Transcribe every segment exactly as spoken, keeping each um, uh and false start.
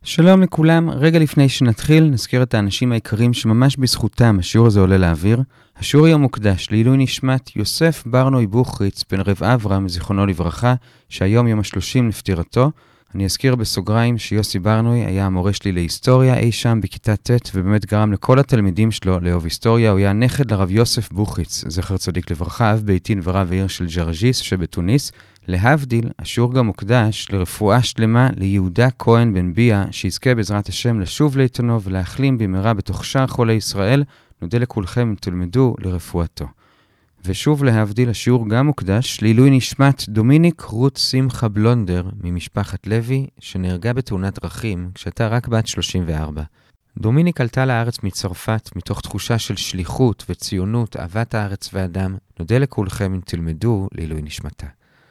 שלום לכולם, רגע לפני שנתחיל נזכיר את האנשים העיקרים שממש בזכותם השיעור הזה עולה לאוויר. השיעור היום מוקדש לעילוי נשמת יוסף ברנוי בוכריץ בן רב אברהם זיכרונו לברכה, שהיום יום השלושים לפטירתו. אני אזכיר בסוגריים שיוסי ברנוי היה המורה שלי להיסטוריה אי שם בכיתה ט' ובאמת גרם לכל התלמידים שלו לאהוב היסטוריה. הוא היה נכד לרב יוסף בוכריץ, זכר צדיק לברכה, אב ביתין ורב העיר של ג'רג'יס שבתוניס. להבדיל, השיעור גם מוקדש לרפואה שלמה ליהודה כהן בן ביה, שיזכה בעזרת השם לשוב לאיתנו ולהחלים במהרה בתוך שאר חולי ישראל. נודה לכולכם אם תלמדו לרפואתו. ושוב להבדיל, השיעור גם מוקדש לעילוי נשמת דומיניק רות שמחה בלונדר ממשפחת לוי, שנהרגה בתאונת דרכים כשהייתה רק בת שלושים וארבע. דומיניק עלתה לארץ מצרפת מתוך תחושה של שליחות וציונות, אהבת הארץ ואדם. נודה לכולכם אם תלמדו לעילוי נשמתה.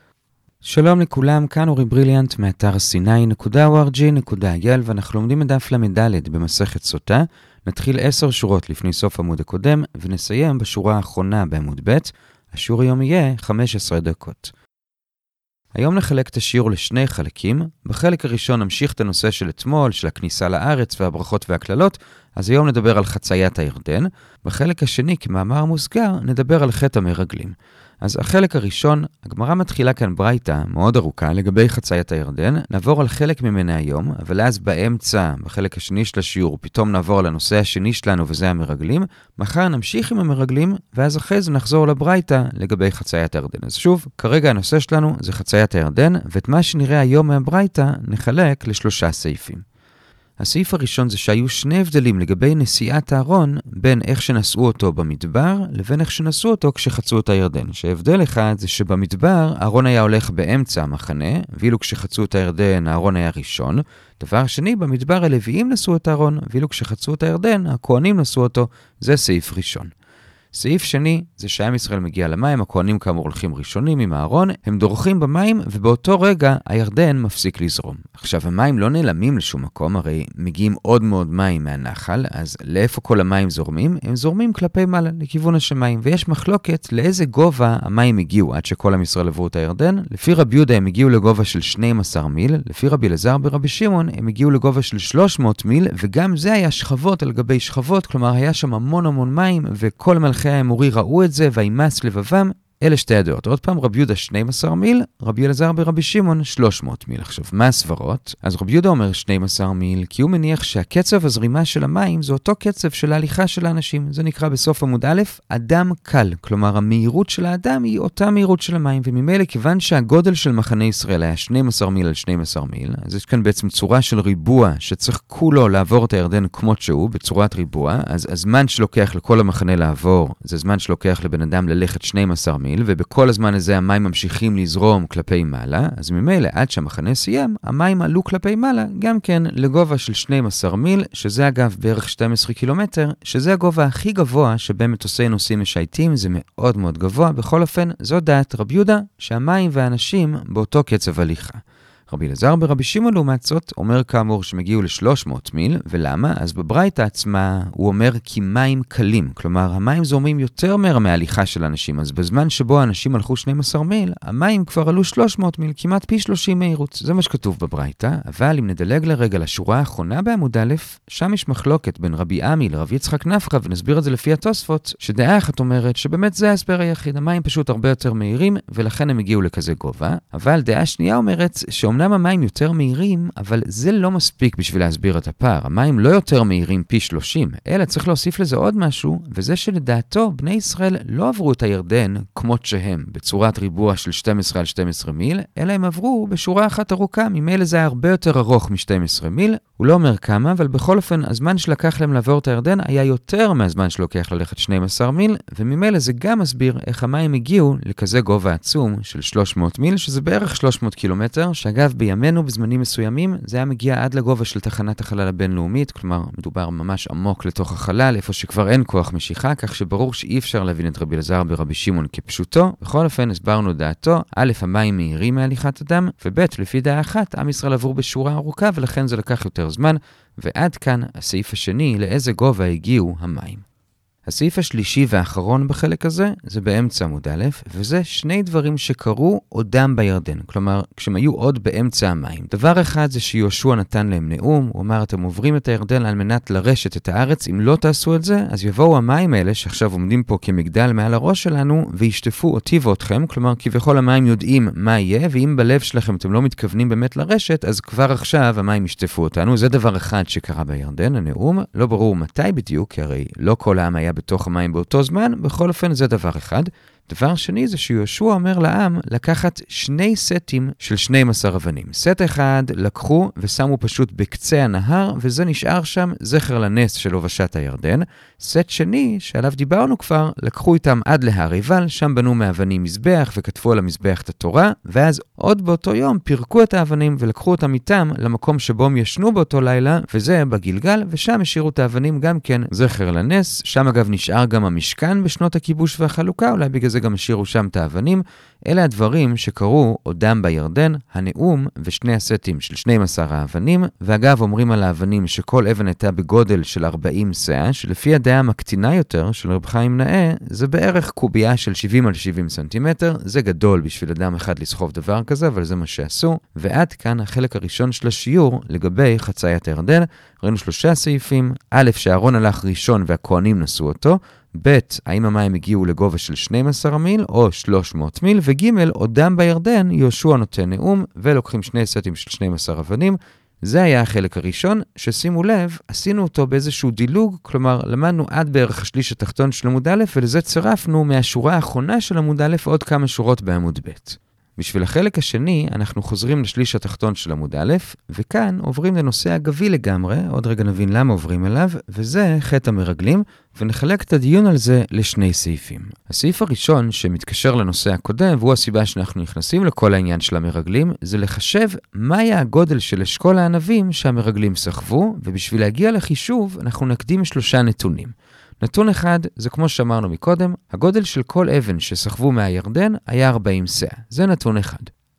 שלום לכולם, כאן אורי בריליאנט מאתר סיני נקודה או אר ג'י נקודה איי אל, ואנחנו לומדים את דף למדלת במסכת סוטה. נתחיל עשר שורות לפני סוף עמוד הקודם ונסיים בשורה האחרונה בעמוד ב'. השיעור היום יהיה חמש עשרה דקות. היום נחלק את השיעור לשני חלקים. בחלק הראשון נמשיך את הנושא של אתמול, של הכניסה לארץ והברכות והכללות, אז היום נדבר על חציית הירדן. בחלק השני, כמאמר מוסגר, נדבר על חטא המרגלים. אז החלק הראשון, הגמרא מתחילה כאן ברייתא מאוד ארוכה לגבי חציית הירדן. נעבור על חלק ממנה היום, אבל אז באמצע, בחלק השני של השיעור, פתאום נעבור על הנושא השני שלנו וזה המרגלים. מחר נמשיך עם המרגלים, ואז אחרי זה נחזור לברייתא לגבי חציית הירדן. אז שוב, כרגע הנושא שלנו זה חציית הירדן, ואת מה שנראה היום מהברייתא נחלק לשלושה סעיפים. הסעיף הראשון זה שהיו שני הבדלים לגבי נסיעת הארון בין איך שנסעו אותו במדבר לבין איך שנסעו אותו כשחצו את הירדן. שההבדל אחד זה שבמדבר הארון היה הולך באמצע המחנה, ואילו כשחצו את הירדן הארון היה ראשון. דבר שני, במדבר הלוויים נסעו את הארון, ואילו כשחצו את הירדן הכהנים נסעו אותו. זה סעיף ראשון. סעיף שני זה שעם ישראל מגיע למים, הכהנים כאמור הולכים ראשונים עם הארון, הם דורכים במים ובאותו רגע הירדן מפסיק לזרום. עכשיו המים לא נעלמים לשום מקום, הרי מגיעים עוד מאוד מים מהנחל, אז לאיפה כל המים זורמים? הם זורמים כלפי מעלה, לכיוון השמיים, ויש מחלוקת לאיזה גובה המים הגיעו עד שכל עם ישראל עברו את הירדן. לפי רבי יהודה הם הגיעו לגובה של שנים עשר מיל, לפי רבי אלעזר ברבי שמעון הם הגיעו לגובה של שלוש מאות מיל, וגם זה היה שכבות על גבי שכבות, כלומר היה שם המון המון מים, וכל מלכי האמורי ראו את זה וימס לבבם. אלה שתי הדעות. עוד פעם, רבי יהודה שנים עשר מיל, רבי אלעזר ברבי שמעון שלוש מאות מיל. עכשיו, מה הסברות? אז רבי יהודה אומר שנים עשר מיל, כי הוא מניח שהקצב הזרימה של המים זה אותו קצב של ההליכה של האנשים. זה נקרא בסוף עמוד א', אדם קל. כלומר, המהירות של האדם היא אותה מהירות של המים, וממילא כיוון שהגודל של מחנה ישראל היה שנים עשר מיל על שנים עשר מיל, אז יש כאן בעצם צורה של ריבוע שצריך כולו לעבור את הירדן כמות שהוא, בצורת ריבוע. אז הזמן שלוקח לכל המחנה לעבור, זה זמן שלוקח לבן אדם ללכת שנים עשר מיל, ובכל הזמן הזה המים ממשיכים לזרום כלפי מעלה, אז ממילא עד שהמחנה סיים, המים עלו כלפי מעלה, גם כן לגובה של שנים עשר מיל, שזה אגב בערך שנים עשר קילומטר, שזה הגובה הכי גבוה שבין מטוסי נוסעים משייטים, זה מאוד מאוד גבוה. בכל אופן, זו דעת רבי יהודה, שהמים והאנשים באותו קצב הליכה. רבי אלעזר ברבי שמעון לעומת זאת אומר כאמור שמגיעו ל-שלוש מאות מיל, ולמה? אז בברייתא עצמה הוא אומר כי מים קלים, כלומר המים זורמים יותר מהר מההליכה של האנשים, אז בזמן שבו האנשים הלכו שנים עשר מיל, המים כבר עלו שלוש מאות מיל, כמעט פי שלושים מהירות. זה מה שכתוב בברייתא, אבל אם נדלג לרגע לשורה האחרונה בעמוד א', שם יש מחלוקת בין רבי עמי לרבי יצחק נפחא, ונסביר את זה לפי התוספות, שדעה אחת אומרת שבאמת זה ההסבר היחיד, המים פשוט הרבה יותר מהירים, ולכן הם הגיעו לכזה גובה. אבל דעה שנייה אומרת שאומנם המים יותר מהירים, אבל זה לא מספיק בשביל להסביר את הפער. המים לא יותר מהירים פי שלושים, אלא צריך להוסיף לזה עוד משהו, וזה שלדעתו בני ישראל לא עברו את הירדן כמות שהם, בצורת ריבוע של שתים עשרה על שתים עשרה מיל, אלא הם עברו בשורה אחת ארוכה, ממילא זה היה הרבה יותר ארוך מ-שתים עשרה מיל. הוא לא אומר כמה, אבל בכל אופן הזמן שלקח להם לעבור את הירדן היה יותר מהזמן שלוקח ללכת שנים עשר מיל, וממילא זה גם מסביר איך המים הגיעו לכזה גובה עצום של שלוש מאות מיל, שזה בערך שלוש מאות קילומטר, שאגב בימינו בזמנים מסוימים זה היה מגיע עד לגובה של תחנת החלל הבינלאומית, כלומר מדובר ממש עמוק לתוך החלל, איפה שכבר אין כוח משיכה, כך שברור שאי אפשר להבין את רבי אלעזר ברבי שמעון כפשוטו. בכל אופן הסברנו דעתו, א', המים מהירים מהליכת אדם, וב', לפי דעה אחת, עם ישראל עבור בשורה ארוכה ולכן זה לקח יותר זמן. ועד כאן הסעיף השני, לאיזה גובה הגיעו המים. הסעיף השלישי והאחרון בחלק הזה, זה באמצע עמוד א', וזה שני דברים שקרו עודם בירדן. כלומר, כשהם היו עוד באמצע המים. דבר אחד זה שיהושע נתן להם נאום, הוא אמר, אתם עוברים את הירדן על מנת לרשת את הארץ, אם לא תעשו את זה, אז יבואו המים האלה, שעכשיו עומדים פה כמגדל מעל הראש שלנו, וישטפו אותי ואותכם, כלומר, כביכול המים יודעים מה יהיה, ואם בלב שלכם אתם לא מתכוונים באמת לרשת, אז כבר עכשיו המים ישטפו אותנו. זה דבר אחד שקרה בירדן, הנאום. לא ברור מתי בדיוק, כי הרי לא כל העם היה בתוך המים באותו זמן, בכל אופן זה דבר אחד. דבר שני זה שיהושע אומר לעם לקחת שני סטים של שנים עשר אבנים. סט אחד לקחו ושמו פשוט בקצה הנהר, וזה נשאר שם זכר לנס של הובשת הירדן. סט שני, שעליו דיברנו כבר, לקחו איתם עד להר עיבל, שם בנו מאבנים מזבח וכתבו על המזבח את התורה, ואז עוד באותו יום פירקו את האבנים ולקחו אותם איתם למקום שבו הם ישנו באותו לילה, וזה בגלגל, ושם השאירו את האבנים גם כן זכר לנס. שם אגב נשאר גם המשכן בשנות הכיבוש והחלוקה, אולי בגלל זה גם השאירו שם את האבנים. אלה הדברים שקרו עודם בירדן, הנאום ושני הסטים של שנים עשר האבנים, ואגב אומרים על האבנים שכל אבן הייתה בגודל של ארבעים סאה, שלפי הדעה המקטינה יותר של רב חיים נאה, זה בערך קובייה של שבעים על שבעים סנטימטר, זה גדול בשביל אדם אחד לסחוב דבר כזה, אבל זה מה שעשו. ועד כאן החלק הראשון של השיעור לגבי חציית הירדן. ראינו שלושה סעיפים, א', שהארון הלך ראשון והכהנים נשאו אותו, ב', האם המים הגיעו לגובה של שנים עשר מיל או שלוש מאות מיל, וג', עודם בירדן יהושע נותן נאום ולוקחים שני סטים של שנים עשר אבנים. זה היה החלק הראשון, ששימו לב, עשינו אותו באיזשהו דילוג, כלומר למדנו עד בערך השליש התחתון של עמוד א', ולזה צירפנו מהשורה האחרונה של עמוד א' עוד כמה שורות בעמוד ב'. בשביל החלק השני, אנחנו חוזרים לשליש התחתון של עמוד א', וכאן עוברים לנושא אגבי לגמרי, עוד רגע נבין למה עוברים אליו, וזה חטא המרגלים, ונחלק את הדיון על זה לשני סעיפים. הסעיף הראשון שמתקשר לנושא הקודם, והוא הסיבה שאנחנו נכנסים לכל העניין של המרגלים, זה לחשב מה היה הגודל של אשכול הענבים שהמרגלים סחבו, ובשביל להגיע לחישוב אנחנו נקדים שלושה נתונים. נתון אחד, זה כמו שאמרנו מקודם, הגודל של כל אבן שסחבו מהירדן היה ארבעים סאה. זה נתון אחד.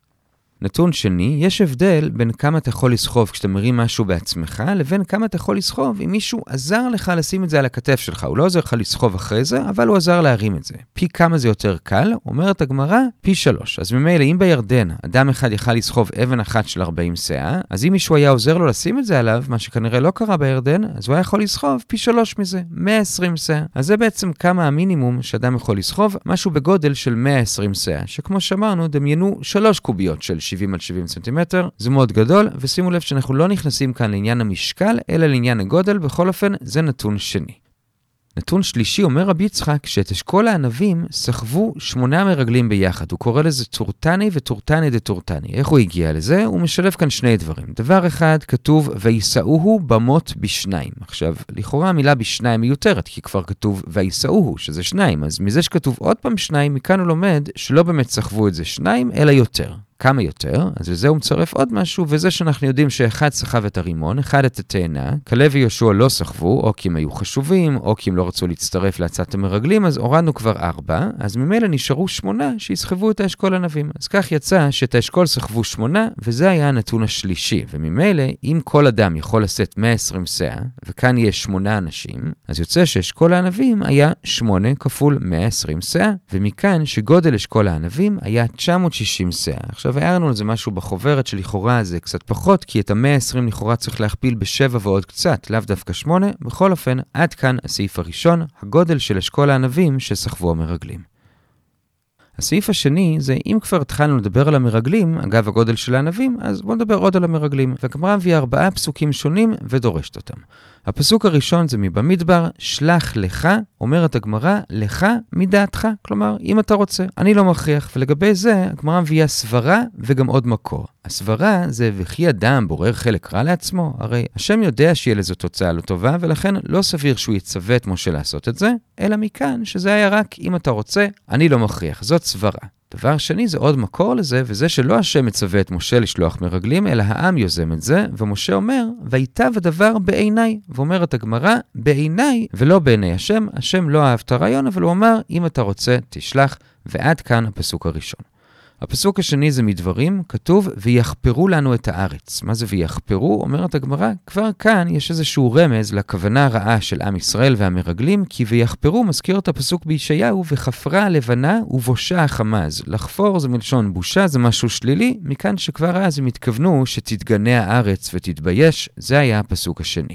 נתון שני, יש הבדל בין כמה אתה יכול לסחוב כשאתה מרים משהו בעצמך, לבין כמה אתה יכול לסחוב אם מישהו עזר לך לשים את זה על הכתף שלך. הוא לא עוזר לך לסחוב אחרי זה, אבל הוא עזר להרים את זה. פי כמה זה יותר קל? אומרת הגמרא, פי שלוש. אז ממילא, אם בירדן אדם אחד יכל לסחוב אבן אחת של ארבעים סאה, אז אם מישהו היה עוזר לו לשים את זה עליו, מה שכנראה לא קרה בירדן, אז הוא היה יכול לסחוב פי שלוש מזה, מאה ועשרים סאה. אז זה בעצם כמה המינימום שאדם יכול לסחוב, משהו בגודל של מאה ועשרים סאה, שכמו שאמרנו, דמיינו שלוש קוביות של שבעים על שבעים סנטימטר, זה מאוד גדול, ושימו לב שאנחנו לא נכנסים כאן לעניין המשקל, אלא לעניין הגודל, בכל אופן זה נתון שני. נתון שלישי אומר רבי יצחק שאת אשכול הענבים סחבו שמונה מרגלים ביחד. הוא קורא לזה טורטני וטורטני דטורטני. איך הוא הגיע לזה? הוא משלב כאן שני דברים. דבר אחד כתוב ויסעוהו במות בשניים. עכשיו, לכאורה המילה בשניים מיותרת, כי כבר כתוב ויסעוהו, שזה שניים. אז מזה שכתוב עוד פעם שניים, מכאן הוא לומד שלא באמת סחבו את זה שניים, אלא יותר. כמה יותר? אז לזה הוא מצרף עוד משהו, וזה שאנחנו יודעים שאחד סחב את הרימון, אחד את התאנה, כלב ויהושע לא סחבו, או כי הם היו חשובים, או כי הם לא רצו להצטרף להצעת המרגלים, אז הורדנו כבר ארבע, אז ממילא נשארו שמונה שיסחבו את האשכול ענבים. אז כך יצא שאת האשכול סחבו שמונה, וזה היה הנתון השלישי. וממילא, אם כל אדם יכול לשאת מאה ועשרים סאה, וכאן יש שמונה אנשים, אז יוצא שאשכול הענבים היה שמונה כפול מאה ועשרים סאה, ומכאן שגודל אשכול הענבים היה תשע מאות ושישים סאה. עכשיו הערנו על זה משהו בחוברת שלכאורה זה קצת פחות, כי את ה-מאה ועשרים לכאורה צריך להכפיל בשבע ועוד קצת, לאו דווקא שמונה. בכל אופן, עד כאן הסעיף הראשון, הגודל של אשכול הענבים שסחבו המרגלים. הסעיף השני זה אם כבר התחלנו לדבר על המרגלים, אגב הגודל של הענבים, אז בואו נדבר עוד על המרגלים. והגמרא מביאה ארבעה פסוקים שונים ודורשת אותם. הפסוק הראשון זה מבמדבר, שלח לך, אומרת הגמרא, לך מדעתך. כלומר, אם אתה רוצה, אני לא מכריח. ולגבי זה, הגמרא מביאה סברה וגם עוד מקור. הסברה זה וכי אדם בורר חלק רע לעצמו. הרי השם יודע שיהיה לזו תוצאה לא טובה, ולכן לא סביר שהוא יצווה את משה לעשות את זה, אלא מכאן שזה היה רק אם אתה רוצה, אני לא מכריח. זאת סברה. דבר שני זה עוד מקור לזה, וזה שלא השם מצווה את משה לשלוח מרגלים, אלא העם יוזם את זה, ומשה אומר, ויטב הדבר בעיניי. ואומרת הגמרא, בעיניי ולא בעיני השם. השם לא אהב את הרעיון, אבל הוא אומר, אם אתה רוצה, תשלח. ועד כאן הפסוק הראשון. הפסוק השני זה מדברים, כתוב, ויחפרו לנו את הארץ. מה זה ויחפרו? אומרת הגמרא, כבר כאן יש איזשהו רמז לכוונה הרעה של עם ישראל והמרגלים, כי ויחפרו מזכיר את הפסוק בישעיהו, וחפרה הלבנה ובושה החמז. לחפור זה מלשון בושה, זה משהו שלילי, מכאן שכבר אז הם התכוונו שתתגנה הארץ ותתבייש, זה היה הפסוק השני.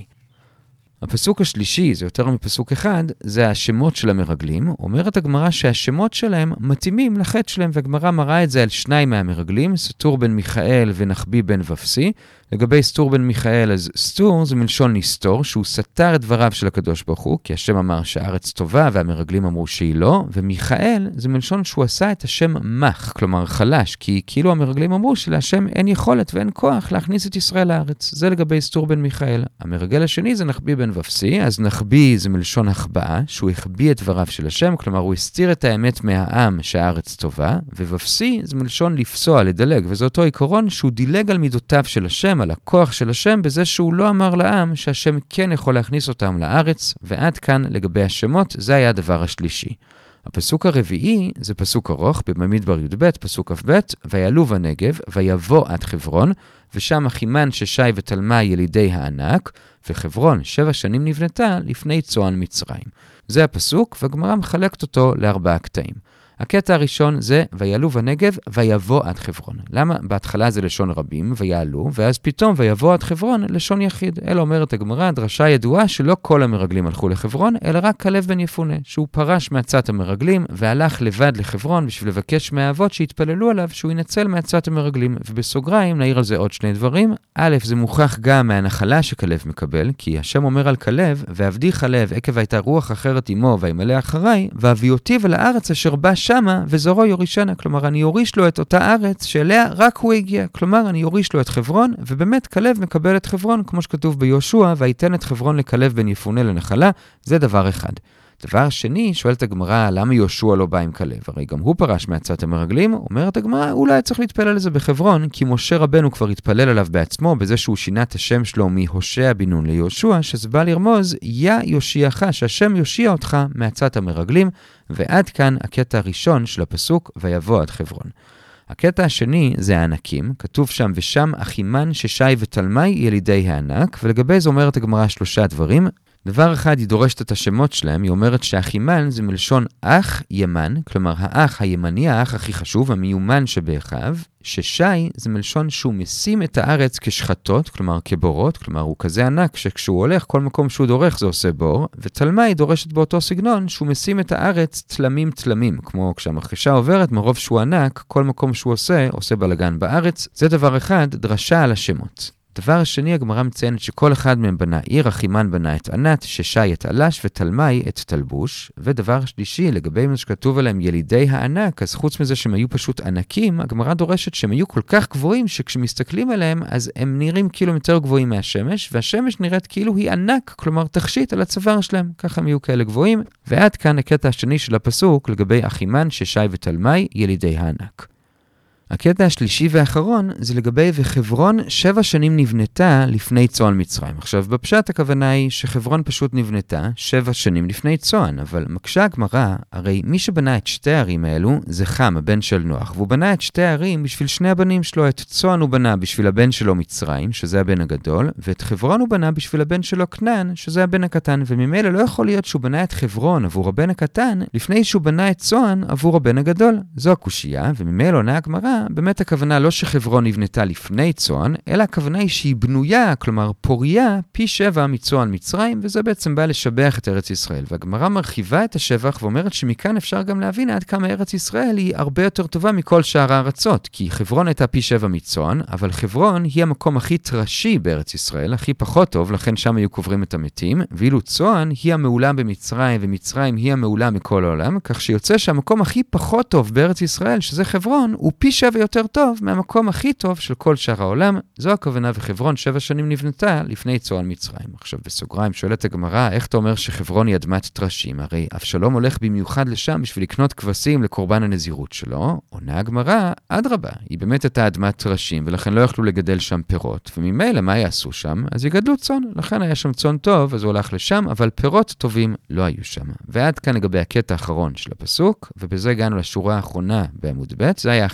הפסוק השלישי, זה יותר מפסוק אחד, זה השמות של המרגלים. אומרת הגמרא שהשמות שלהם מתאימים לחטא שלהם, והגמרא מראה את זה על שניים מהמרגלים, סטור בן מיכאל ונחבי בן ופסי. לגבי סטור בן מיכאל, אז סטור זה מלשון נסתור, שהוא סתר את דבריו של הקדוש ברוך הוא, כי השם אמר שהארץ טובה והמרגלים אמרו שהיא לא, ומיכאל זה מלשון שהוא עשה את השם מח, כלומר חלש, כי כאילו המרגלים אמרו שלהשם אין יכולת ואין כוח להכניס את ישראל לארץ. זה לגבי סטור בן מיכאל. המרגל השני זה נחבי בן ופסי, אז נחבי זה מלשון החבאה, שהוא החביא את דבריו של השם, כלומר הוא הסתיר את האמת מהעם שהארץ טובה, ווופסי זה מלשון לפסוע, לדלג, וזה אותו עיקרון שהוא דילג על מידותיו של השם, על הכוח של השם, בזה שהוא לא אמר לעם שהשם כן יכול להכניס אותם לארץ, ועד כאן לגבי השמות, זה היה הדבר השלישי. הפסוק הרביעי זה פסוק ארוך, במדבר י"ב, פסוק כ"ב, ויעלו בנגב, ויבוא עד חברון, ושם אחימן ששי ותלמי ילידי הענק, וחברון שבע שנים נבנתה לפני צוען מצרים. זה הפסוק, והגמרא מחלקת אותו לארבעה קטעים. הקטע הראשון זה ויעלו בנגב ויבוא עד חברון. למה? בהתחלה זה לשון רבים ויעלו, ואז פתאום ויבוא עד חברון לשון יחיד. אלא אומרת הגמרא, דרשה ידועה שלא כל המרגלים הלכו לחברון, אלא רק כלב בן יפונה, שהוא פרש מעצת המרגלים והלך לבד לחברון בשביל לבקש מהאבות שהתפללו עליו שהוא ינצל מעצת המרגלים. ובסוגריים נעיר על זה עוד שני דברים. א', זה מוכח גם מהנחלה שכלב מקבל, כי השם אומר על כלב, ועבדי כלב עקב הייתה רוח אחרת עמו וימלא אחריי, והביאותיו אל הארץ אשר בא שמה וזרוע יורישנה. כלומר, אני יוריש לו את אותה ארץ שאליה רק הוא הגיע. כלומר, אני יוריש לו את חברון, ובאמת כלב מקבל את חברון, כמו שכתוב ביהושע, ויתן את חברון לכלב בן יפונה לנחלה. זה דבר אחד. דבר שני, שואלת הגמרא, למה יהושע לא בא עם כלב? הרי גם הוא פרש מעצת המרגלים. אומרת הגמרא, אולי צריך להתפלל על זה בחברון, כי משה רבנו כבר התפלל עליו בעצמו, בזה שהוא שינה את השם שלו מהושע בן נון ליהושע, שזה בא לרמוז, יא יושיעך, שהשם יושיע אותך מעצת המרגלים. ועד כאן הקטע הראשון של הפסוק, ויבוא עד חברון. הקטע השני זה הענקים, כתוב שם ושם אחימן ששי ותלמי ילידי הענק, ולגבי זה אומרת הגמרא שלושה דברים. דבר אחד, היא דורשת את השמות שלהם, היא אומרת שהאחימן זה מלשון אח ימן, כלומר האח הימני, האח הכי חשוב, המיומן שבאחיו, ששי זה מלשון שהוא משים את הארץ כשחטות, כלומר כבורות, כלומר הוא כזה ענק שכשהוא הולך, כל מקום שהוא דורך זה עושה בור, ותלמי דורשת באותו סגנון שהוא משים את הארץ תלמים תלמים, כמו כשהמרכשה עוברת מרוב שהוא ענק, כל מקום שהוא עושה, עושה בלגן בארץ. זה דבר אחד, דרשה על השמות. דבר השני, הגמרא מציינת שכל אחד מהם בנה עיר, אחימן בנה את ענת, ששי את עלש ותלמי את תלבוש. ודבר שלישי, לגבי מה שכתוב עליהם ילידי הענק, אז חוץ מזה שהם היו פשוט ענקים, הגמרא דורשת שהם היו כל כך גבוהים שכשמסתכלים עליהם, אז הם נראים כאילו יותר גבוהים מהשמש, והשמש נראית כאילו היא ענק, כלומר תכשיט על הצוואר שלהם, ככה הם היו כאלה גבוהים. ועד כאן הקטע השני של הפסוק לגבי אחימן, ששי ותלמי ילידי הענק. הקטע השלישי והאחרון זה לגבי וחברון שבע שנים נבנתה לפני צוען מצרים. עכשיו, בפשט הכוונה היא שחברון פשוט נבנתה שבע שנים לפני צוען, אבל מקשה הגמרא, הרי מי שבנה את שתי הערים האלו זה חם, הבן של נוח, והוא בנה את שתי הערים בשביל שני הבנים שלו. את צוען הוא בנה בשביל הבן שלו מצרים, שזה הבן הגדול, ואת חברון הוא בנה בשביל הבן שלו כנען, שזה הבן הקטן, וממילא לא יכול להיות שהוא בנה את חברון עבור הבן הקטן, לפני שהוא בנה את צוען עבור הבן הגדול. זו הקושייה, וממילא עונה הגמרא, באמת הכוונה לא שחברון נבנתה לפני צוען, אלא הכוונה היא שהיא בנויה, כלומר פוריה, פי שבע מצוען מצרים, וזה בעצם בא לשבח את ארץ ישראל. והגמרא מרחיבה את השבח ואומרת שמכאן אפשר גם להבין עד כמה ארץ ישראל היא הרבה יותר טובה מכל שאר הארצות, כי חברון הייתה פי שבע מצוען, אבל חברון היא המקום הכי טרשי בארץ ישראל, הכי פחות טוב, לכן שם היו קוברים את המתים, ואילו צוען היא המעולה במצרים, ומצרים היא המעולה מכל העולם, כך שיוצא שהמקום הכי פחות טוב בארץ ישראל, שזה חברון, הוא פי שבע יותר טוב מהמקום הכי טוב של כל שאר העולם. זו הכוונה, וחברון שבע שנים נבנתה לפני צוען מצרים. עכשיו בסוגריים שואלת הגמרא, איך אתה אומר שחברון היא אדמת טרשים? הרי אבשלום הולך במיוחד לשם בשביל לקנות כבשים לקורבן הנזירות שלו. עונה הגמרא, אדרבה, היא באמת הייתה אדמת טרשים, ולכן לא יכלו לגדל שם פירות. וממילא מה יעשו שם? אז יגדלו צאן. לכן היה שם צאן טוב, אז הוא הלך לשם, אבל פירות טובים לא היו שם. ועד כאן לגבי הקטע האחרון של הפסוק, ובזה הגענו לשורה האחרונה בעמוד ב'. זה היה החלק השני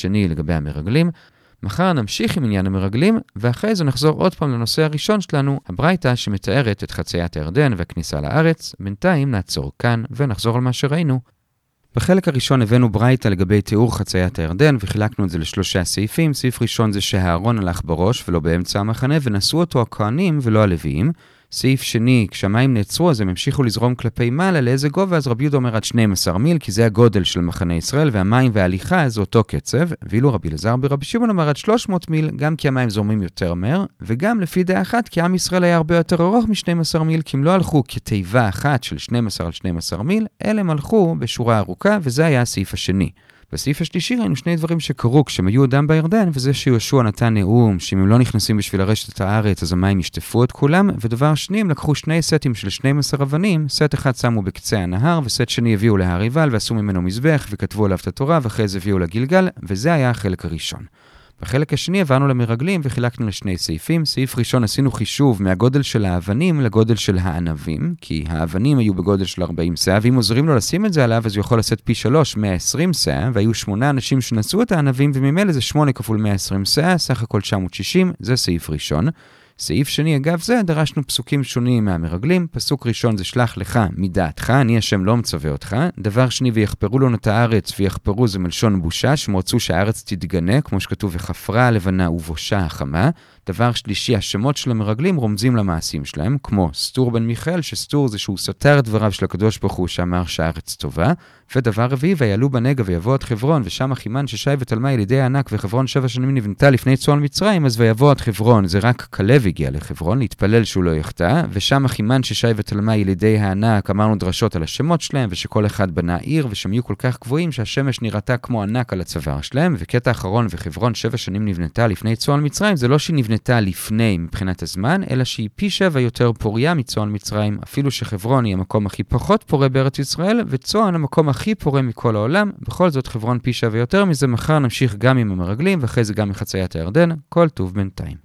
השני לגבי המרגלים. מחר נמשיך עם עניין המרגלים, ואחרי זה נחזור עוד פעם לנושא הראשון שלנו, הברייתא שמתארת את חציית הירדן והכניסה לארץ. בינתיים נעצור כאן ונחזור על מה שראינו. בחלק הראשון הבאנו ברייתא לגבי תיאור חציית הירדן, וחילקנו את זה לשלושה סעיפים. סעיף ראשון זה שהארון הלך בראש ולא באמצע המחנה, ונשאו אותו הכהנים ולא הלוויים. סעיף שני, כשהמים נעצרו, אז הם המשיכו לזרום כלפי מעלה, לאיזה גובה? אז רבי יהודה אומר עד שנים עשר מיל, כי זה הגודל של מחנה ישראל, והמים וההליכה זה אותו קצב, ואילו רבי אלעזר ברבי שמעון אומר עד שלוש מאות מיל, גם כי המים זורמים יותר מהר, וגם לפי דעה אחת, כי עם ישראל היה הרבה יותר ארוך מ-שנים עשר מיל, כי הם לא הלכו כתיבה אחת של שנים עשר על שנים עשר מיל, אלא הם הלכו בשורה ארוכה, וזה היה הסעיף השני. בסעיף השלישי ראינו שני דברים שקרו כשהם היו אדם בירדן, וזה שיהושע נתן נאום, שאם הם לא נכנסים בשביל לרשת את הארץ, אז המים ישטפו את כולם, ודבר שני, הם לקחו שני סטים של שנים עשר אבנים, סט אחד שמו בקצה הנהר, וסט שני הביאו להר עיבל, ועשו ממנו מזבח, וכתבו עליו את התורה, ואחרי זה הביאו לגלגל, וזה היה החלק הראשון. בחלק השני עברנו למרגלים וחילקנו לשני סעיפים. סעיף ראשון עשינו חישוב מהגודל של האבנים לגודל של הענבים, כי האבנים היו בגודל של ארבעים סאה, ואם עוזרים לו לשים את זה עליו, אז הוא יכול לשאת פי שלוש, מאה ועשרים סאה, והיו שמונה אנשים שנשאו את הענבים, וממילא זה שמונה כפול מאה ועשרים סאה, סך הכל תשע מאות ושישים, זה סעיף ראשון. סעיף שני, אגב זה, דרשנו פסוקים שונים מהמרגלים. פסוק ראשון זה שלח לך מדעתך, אני השם לא מצווה אותך. דבר שני, ויחפרו לנו את הארץ, ויחפרו זה מלשון בושה, שמרצו שהארץ תתגנה, כמו שכתוב, וחפרה הלבנה ובושה החמה. דבר שלישי, השמות של המרגלים רומזים למעשים שלהם, כמו סטור בן מיכאל, שסטור זה שהוא סתר את דבריו של הקדוש ברוך הוא שאמר שהארץ טובה. ודבר רביעי, ויעלו בנגב ויבוא עד חברון, ושם אחימן ששי ותלמי ילידי הענק, וחברון שבע שנים נבנתה לפני צאן מצרים, אז ויבוא עד חברון. זה רק כלב הגיע לחברון, להתפלל שהוא לא יחטא, ושם אחימן ששי ותלמי ילידי הענק, אמרנו דרשות על השמות שלהם, ושכל אחד בנה עיר, ושהם יהיו כל כך גבוהים שהשמש נראתה כמו ענק על הצוואר שלהם. וקטע אחרון, וחברון שבע שנים נבנתה לפני צאן מצרים, זה לא שהיא נבנתה לפני מבחינת הזמן, אלא שהיא פי שבע יותר פוריה מצאן מצרים, אפילו שחברון היא המקום הכי פחות פורה בארץ ישראל, וצאן המקום הכי פורה מכל העולם. בכל זאת חברון פי שבע יותר מזה. מחר נמשיך גם עם המרגלים, ואחרי זה גם מחציית הירדן. כל טוב בינתיים.